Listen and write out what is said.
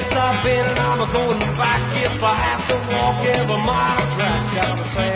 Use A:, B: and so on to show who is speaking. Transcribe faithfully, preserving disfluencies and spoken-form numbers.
A: I've been and I'm a going back if I have to walk every mile track down the same